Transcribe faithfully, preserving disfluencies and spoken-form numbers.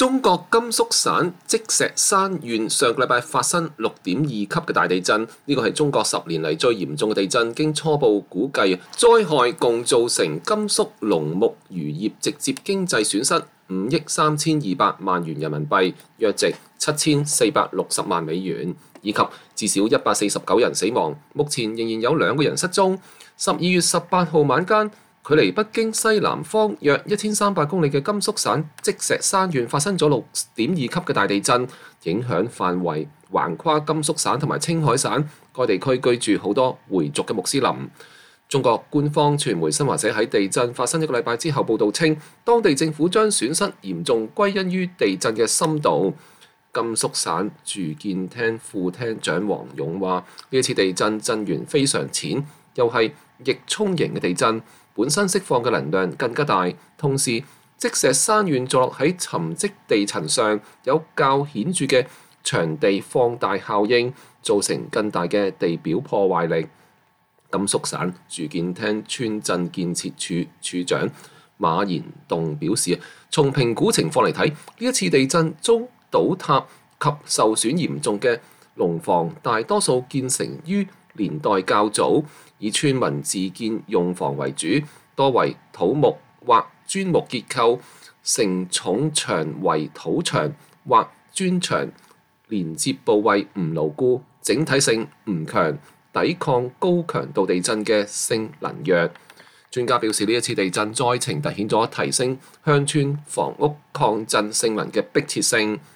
中國甘肅省積石山縣上個禮拜發生六點二級嘅大地震，呢個係中國十年嚟最嚴重嘅地震。經初步估計，災害共造成甘肅農牧漁業直接經濟損失五億三千二百萬元人民幣，約值七千四百六十萬美元，以及至少一百四十九人死亡。目前仍然有兩個人失蹤。十二月十八號晚間，距離北京西南方約一千三百公里嘅甘肅省積石山縣發生咗六點二級嘅大地震，影響範圍橫跨甘肅省同埋青海省，該地區居住好多回族嘅穆斯林。中國官方傳媒新華社喺地震發生一個禮拜之後報導稱，當地政府將損失嚴重歸因於地震嘅深度。甘肅省住建廳副廳長王勇話：呢一次地震震源非常淺，又係逆衝型嘅地震。本身釋放嘅能量更加大，同時積石山縣坐落喺沉積地層上，有較顯著嘅場地放大效應，造成更大嘅地表破壞力。甘肅省住建廳村鎮建設處處長馬延棟表示，從評估情況嚟睇，呢一次地震中倒塌及受損嚴重嘅農房大多數建成於年代較早，以村民自建用房為主，多為土木或磚木結構，承重牆為土牆或磚牆，連接部位唔牢固，整體性唔強，抵抗高強度地震嘅性能弱。專家表示，呢一次地震災情凸顯咗提升鄉村房屋抗震性能嘅迫切性。